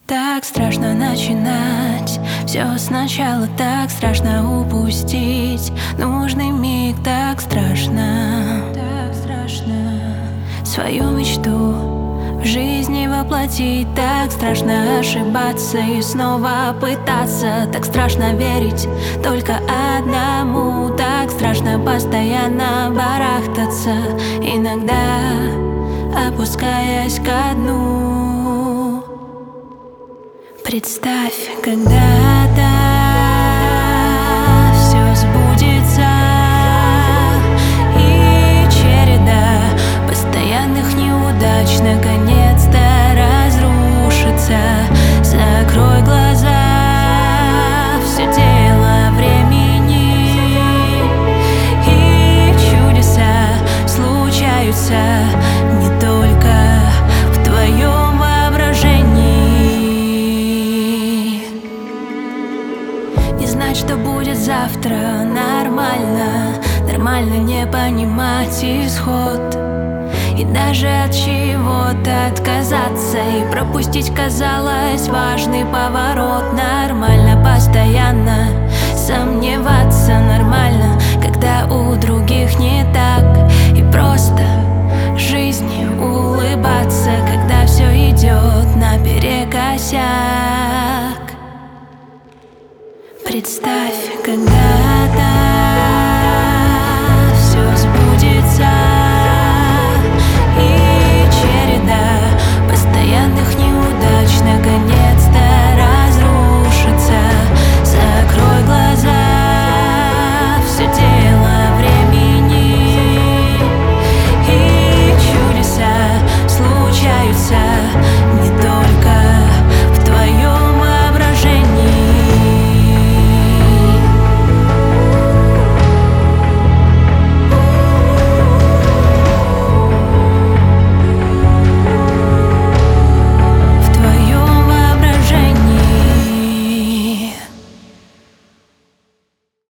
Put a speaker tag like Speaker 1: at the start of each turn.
Speaker 1: Так страшно начинать все сначала, так страшно упустить нужный миг, так страшно свою мечту в жизни воплотить, так страшно ошибаться и снова пытаться, так страшно верить только одному, так страшно постоянно барахтаться, иногда опускаясь ко дну. Представь, когда-то все сбудется, и череда постоянных неудач наконец-то разрушится. Закрой глаза, все дело времени, и чудеса случаются не только в твоем воображении. Не знать, что будет завтра, нормально не понимать исход, и даже от чего-то отказаться и пропустить, казалось, важный поворот. Нормально постоянно сомневаться, нормально, когда у других не так, и просто жизни улыбаться, когда все идет наперекосяк. Представь,